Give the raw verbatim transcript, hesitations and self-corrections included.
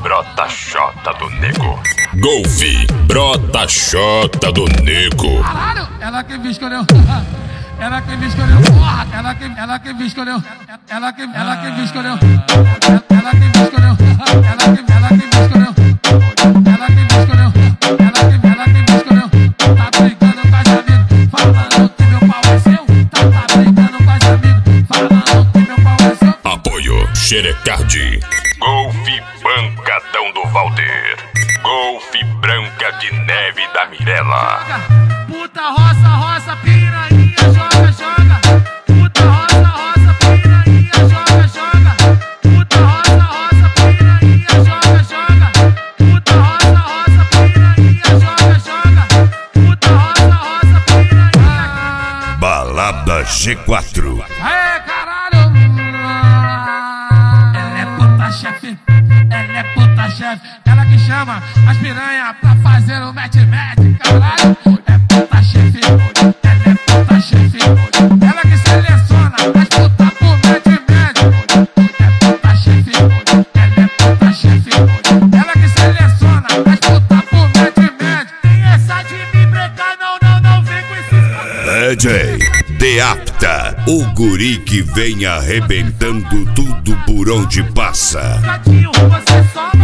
brota xota do nego. Golfe, brota xota do nego. Caralho, ela que me escolheu. Ela que me escolheu. Porra, ela que, ela que me escolheu. Ela que, ela que me escolheu. Ela que me escolheu. Ela que, ela que me escolheu. Ela que me escolheu. Ela que, ela que me escolheu. Tá brincando com as amigas, falando que meu pau é seu. Tá, tá brincando com as amigas, falando que meu pau é seu. Apoio Xerecard. Golfe Pancadão do Valder. Golfe Branca de Neve da Mirella. Puta roça, roça, piranha, joga, joga. Puta roça, roça, piranha, joga, joga. Puta roça, roça, piranha, joga, joga. Puta roça, roça, piranha, joga, joga. Puta roça, roça, piranha. Balada G quatro. Aê, caralho! Ela é puta chefe, ela é puta chefe. Ela que chama as piranha pra fazer o match-match, caralho. É puta chefe, ela é puta chefe. Ela que seleciona as puta pro match-match. É puta chefe, ela é puta chefe. Ela que seleciona as puta pro match-match. Tem essa de me brecar, não, não, não vem com esses... D J Deapta, o guri que vem arrebentando tudo por onde passa. Gatinho, você só